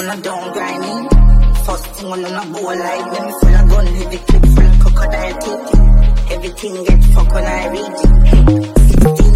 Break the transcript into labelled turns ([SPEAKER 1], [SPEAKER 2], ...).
[SPEAKER 1] I don't grind me. First thing on a bowl like when me full of gun, heavy clip full of crocodile teeth. Everything get fucked when I reach it. 16